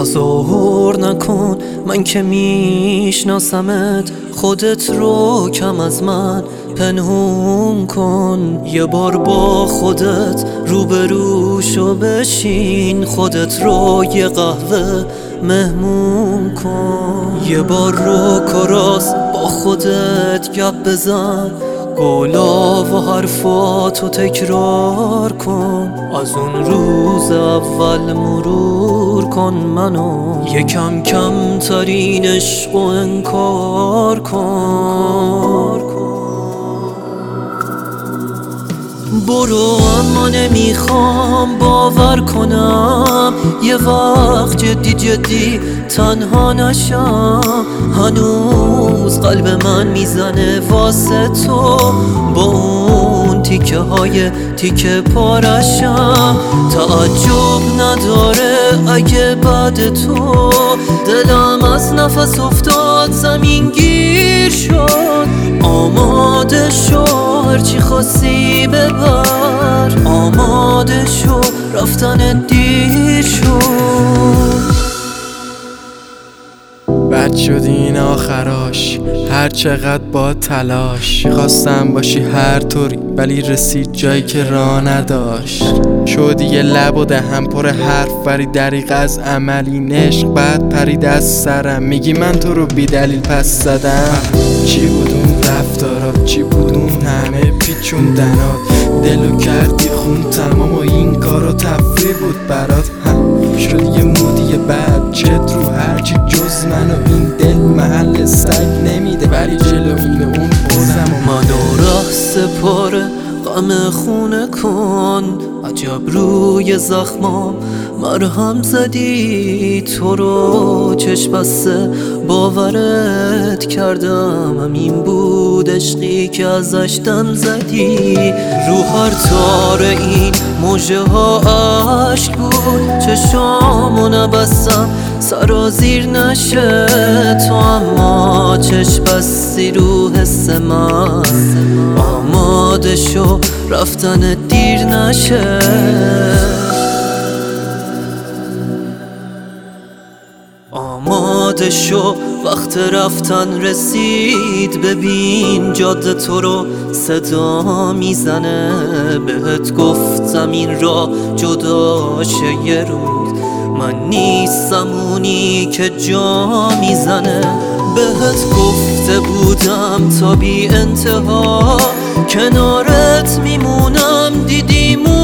تظاهر نکن، من که میشناسمت، خودت رو کم از من پنهون کن. یه بار با خودت روبرو شو، بشین خودت رو یه قهوه مهمون کن. یه بار رو کراس با خودت گپ بزن، قولا و حرفاتو تکرار کن. از اون روز اول مرور کن منو، یکم کم ترین عشق و انکار کن. برو اما نمیخوام باور کنم یه وقت جدی جدی تنها نشم. هنوز قلب من میزنه واسه تو، با اون تیکه های تیکه پارشم. تعجب نداره اگه بعد تو دلم از نفس افتاد، زمین گیر شد. آماده شو هرچی خواستی ببر، آماده شو رفتن دیر شد. بد شد این آخراش، هر چقدر با تلاش خواستم باشی هر طوری، ولی رسید جایی که راه نداشت. شدی یه لب و دهن پر حرف، ولی دریغ از عملی عشق بعد پرید از سرم. میگی من تو رو بی دلیل پس زدم. چی بود اون رفتارات، چی بود اون همه پیچوندنات، دلو کردی خون تمام و این کارو تفریح بود برات. شدی یه مودی بعد چت رو هرچی جز من و این دل محل سگ نمیده، ولی جلوین اون بردم و منو ره سپاره غم خونه کن. عجب روی زخمام مرهم زدی، تو رو چشم بسته باورت کردم. همین بود عشقی که ازش دم زدی. رو هر تار این موجه ها عشق بود، چشامو نبستم سرازیر نشه تو، اما چشم بستی رو حس من. آماده شو رفتن دیر نشه. آماده شو وقت رفتن رسید، ببین جاده تو رو صدا میزنه. بهت گفتم این را جدا شه یه روز، من نیستم اونی که جا میزنه. بهت گفته بودم تا بی انتها کنارت میمونم، دیدی